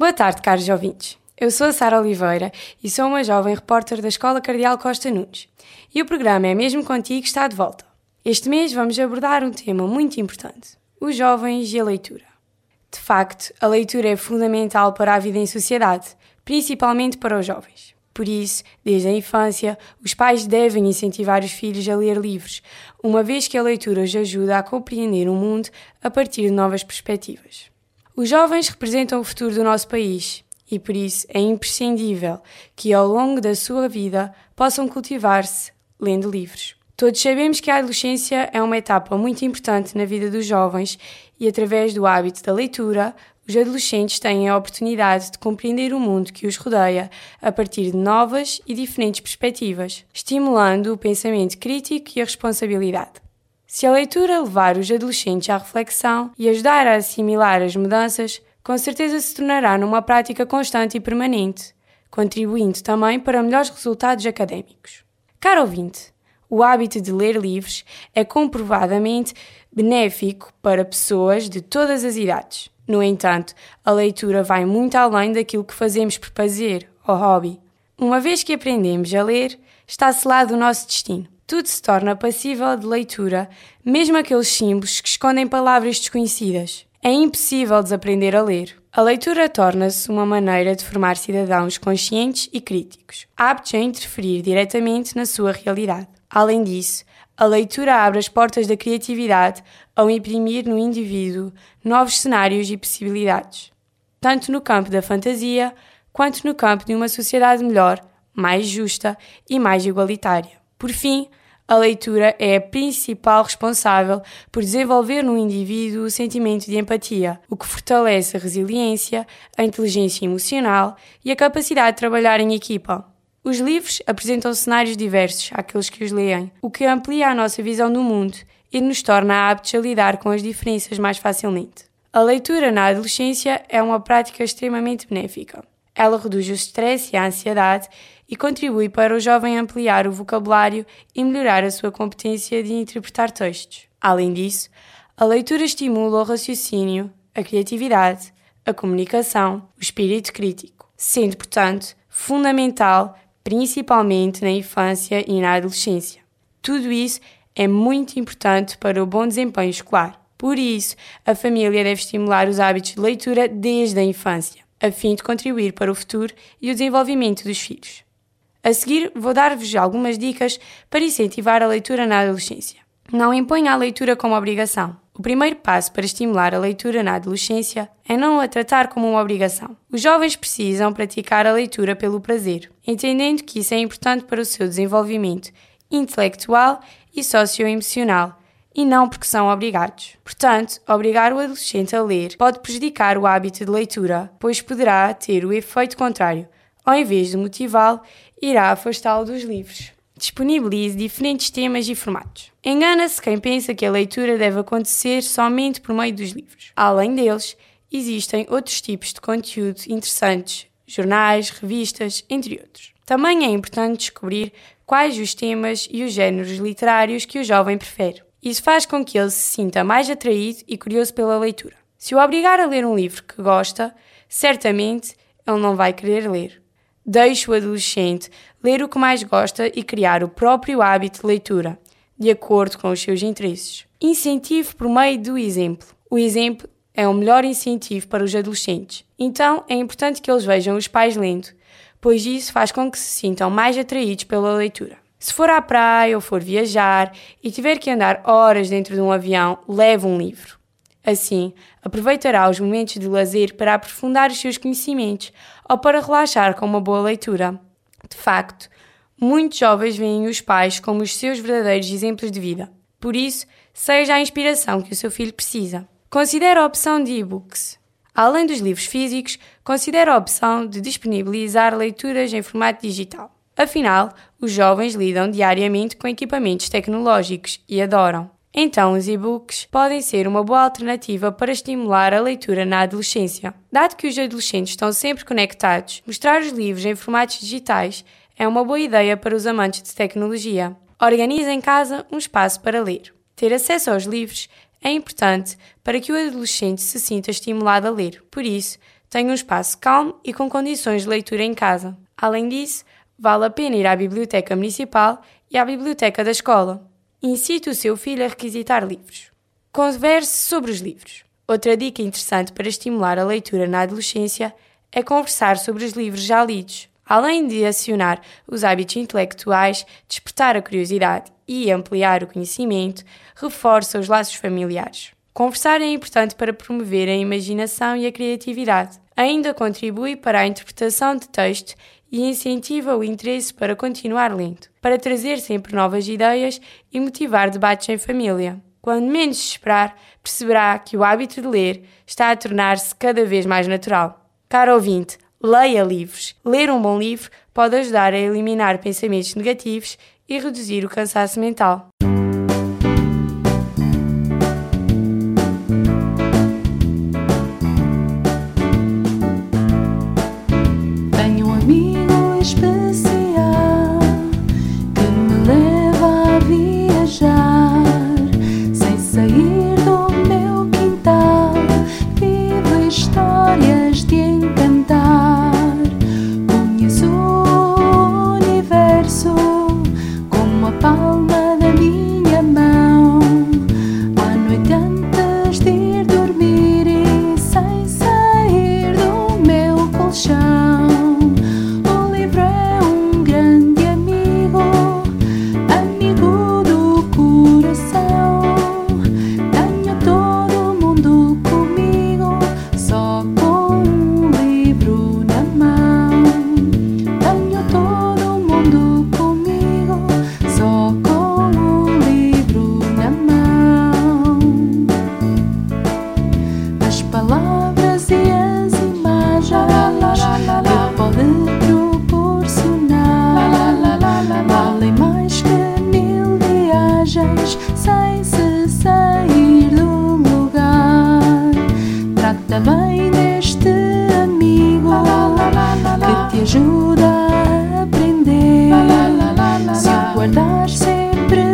Boa tarde, caros ouvintes. Eu sou a Sara Oliveira e sou uma jovem repórter da Escola Cardeal Costa Nunes. E o programa É Mesmo Contigo está de volta. Este mês vamos abordar um tema muito importante: os jovens e a leitura. De facto, a leitura é fundamental para a vida em sociedade, principalmente para os jovens. Por isso, desde a infância, os pais devem incentivar os filhos a ler livros, uma vez que a leitura os ajuda a compreender o mundo a partir de novas perspectivas. Os jovens representam o futuro do nosso país e, por isso, é imprescindível que, ao longo da sua vida, possam cultivar-se lendo livros. Todos sabemos que a adolescência é uma etapa muito importante na vida dos jovens e, através do hábito da leitura, os adolescentes têm a oportunidade de compreender o mundo que os rodeia a partir de novas e diferentes perspectivas, estimulando o pensamento crítico e a responsabilidade. Se a leitura levar os adolescentes à reflexão e ajudar a assimilar as mudanças, com certeza se tornará numa prática constante e permanente, contribuindo também para melhores resultados académicos. Caro ouvinte, o hábito de ler livros é comprovadamente benéfico para pessoas de todas as idades. No entanto, a leitura vai muito além daquilo que fazemos por prazer ou hobby. Uma vez que aprendemos a ler, está selado o nosso destino. Tudo se torna passível de leitura, mesmo aqueles símbolos que escondem palavras desconhecidas. É impossível desaprender a ler. A leitura torna-se uma maneira de formar cidadãos conscientes e críticos, aptos a interferir diretamente na sua realidade. Além disso, a leitura abre as portas da criatividade ao imprimir no indivíduo novos cenários e possibilidades, tanto no campo da fantasia quanto no campo de uma sociedade melhor, mais justa e mais igualitária. Por fim, a leitura é a principal responsável por desenvolver no indivíduo o sentimento de empatia, o que fortalece a resiliência, a inteligência emocional e a capacidade de trabalhar em equipa. Os livros apresentam cenários diversos àqueles que os leem, o que amplia a nossa visão do mundo e nos torna aptos a lidar com as diferenças mais facilmente. A leitura na adolescência é uma prática extremamente benéfica. Ela reduz o stress e a ansiedade e contribui para o jovem ampliar o vocabulário e melhorar a sua competência de interpretar textos. Além disso, a leitura estimula o raciocínio, a criatividade, a comunicação, o espírito crítico, sendo, portanto, fundamental, principalmente na infância e na adolescência. Tudo isso é muito importante para o bom desempenho escolar. Por isso, a família deve estimular os hábitos de leitura desde a infância, a fim de contribuir para o futuro e o desenvolvimento dos filhos. A seguir, vou dar-vos algumas dicas para incentivar a leitura na adolescência. Não imponha a leitura como obrigação. O primeiro passo para estimular a leitura na adolescência é não a tratar como uma obrigação. Os jovens precisam praticar a leitura pelo prazer, entendendo que isso é importante para o seu desenvolvimento intelectual e socioemocional, e não porque são obrigados. Portanto, obrigar o adolescente a ler pode prejudicar o hábito de leitura, pois poderá ter o efeito contrário. Ao invés de motivá-lo, irá afastá-lo dos livros. Disponibilize diferentes temas e formatos. Engana-se quem pensa que a leitura deve acontecer somente por meio dos livros. Além deles, existem outros tipos de conteúdo interessantes, jornais, revistas, entre outros. Também é importante descobrir quais os temas e os géneros literários que o jovem prefere. Isso faz com que ele se sinta mais atraído e curioso pela leitura. Se o obrigar a ler um livro que gosta, certamente ele não vai querer ler. Deixe o adolescente ler o que mais gosta e criar o próprio hábito de leitura, de acordo com os seus interesses. Incentive por meio do exemplo. O exemplo é o melhor incentivo para os adolescentes. Então, é importante que eles vejam os pais lendo, pois isso faz com que se sintam mais atraídos pela leitura. Se for à praia ou for viajar e tiver que andar horas dentro de um avião, leve um livro. Assim, aproveitará os momentos de lazer para aprofundar os seus conhecimentos ou para relaxar com uma boa leitura. De facto, muitos jovens veem os pais como os seus verdadeiros exemplos de vida. Por isso, seja a inspiração que o seu filho precisa. Considere a opção de e-books. Além dos livros físicos, considere a opção de disponibilizar leituras em formato digital. Afinal, os jovens lidam diariamente com equipamentos tecnológicos e adoram. Então, os e-books podem ser uma boa alternativa para estimular a leitura na adolescência. Dado que os adolescentes estão sempre conectados, mostrar os livros em formatos digitais é uma boa ideia para os amantes de tecnologia. Organize em casa um espaço para ler. Ter acesso aos livros é importante para que o adolescente se sinta estimulado a ler. Por isso, tenha um espaço calmo e com condições de leitura em casa. Além disso, vale a pena ir à biblioteca municipal e à biblioteca da escola. Incite o seu filho a requisitar livros. Converse sobre os livros. Outra dica interessante para estimular a leitura na adolescência é conversar sobre os livros já lidos. Além de acionar os hábitos intelectuais, despertar a curiosidade e ampliar o conhecimento, reforça os laços familiares. Conversar é importante para promover a imaginação e a criatividade. Ainda contribui para a interpretação de texto e incentiva o interesse para continuar lendo, para trazer sempre novas ideias e motivar debates em família. Quando menos se esperar, perceberá que o hábito de ler está a tornar-se cada vez mais natural. Caro ouvinte, leia livros. Ler um bom livro pode ajudar a eliminar pensamentos negativos e reduzir o cansaço mental. Tenho um amigo especial que me leva a viajar sem sair do meu quintal. Vive histórias de encantar. Conheço o universo como a palma da minha mão. À noite antes de ir dormir e sem sair do meu colchão, o livro é um grande amigo, amigo do coração. Tenho todo mundo comigo, só com um livro na mão. Tenho todo mundo comigo, só com um livro na mão. As palavras e as imagens que pode proporcionar valem mais que 1000 viagens sem se sair do lugar. Trata bem